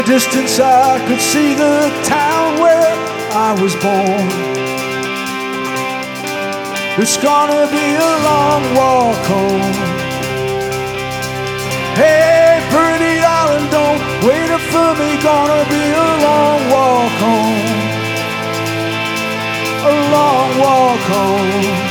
Distance I could see the town where I was born. It's gonna be a long walk home. Hey, pretty darling, don't wait up for me. Gonna be a long walk home. A long walk home.